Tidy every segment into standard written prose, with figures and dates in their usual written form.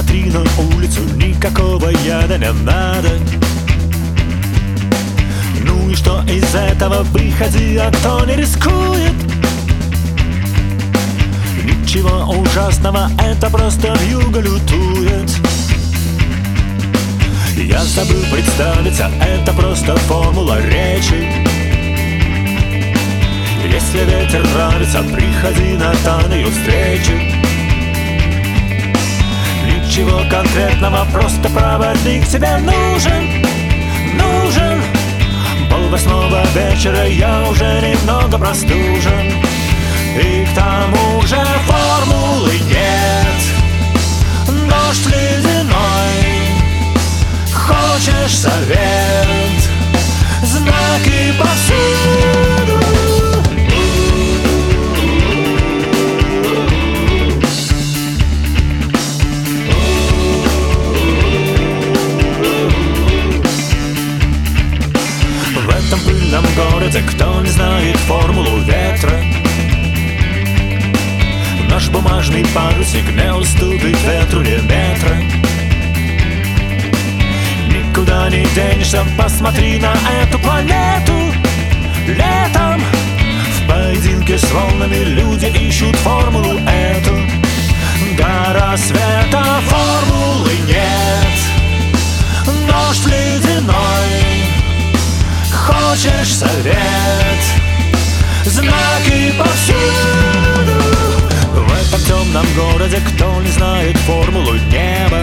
посмотри на улицу, никакого яда не надо. Ну и что из этого, выходи, а кто не рискует? Ничего ужасного, это просто вьюга лютует. Я забыл представиться, это просто формула речи. Если ветер нравится, приходи на тайную встречу. Ничего конкретного, просто проводник тебе нужен. Пол-восьмого вечера, я уже немного простужен. И к тому же формулы нет. Дождь ледяной. Хочешь совет? Знаки повсюду. В этом пыльном городе кто не знает формулу ветра? Наш бумажный парусик не уступит ветру ни метра. Никуда не денешься, посмотри на эту планету. Летом в поединке с волнами люди ищут формулу эту. До рассвета формулы нет. Дождь ледяной. Хочешь совет? Знаки повсюду. В этом темном городе кто не знает формулу неба?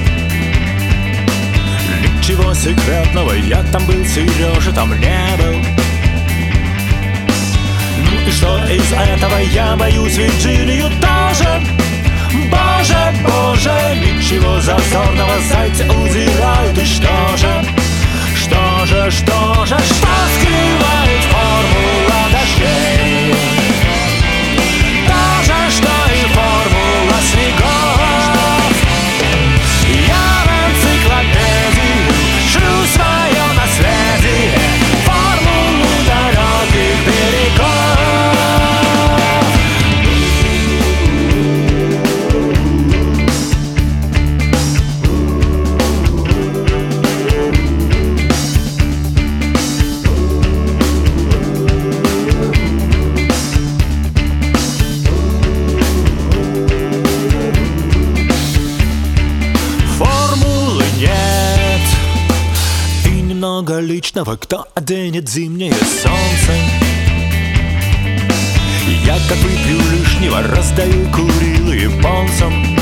Ничего секретного, я там был, Сережа там не был. Ну и что из этого, я боюсь Вирджинию тоже. Боже, боже, ничего зазорного, зайцы удирают, и что же? Что скрывает формула дождей? То же, что и формула снегов. Я в энциклопедию шлю свое наследие, формулу далеких берегов. Много личного, кто оденет зимнее солнце. Я как выпью лишнего, раздаю Курилы ползом.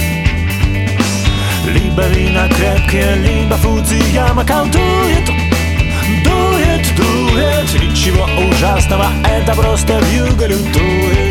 Либо вина крепкие, либо Фудзияма колдует. Дует, ничего ужасного, это просто вьюга лютует.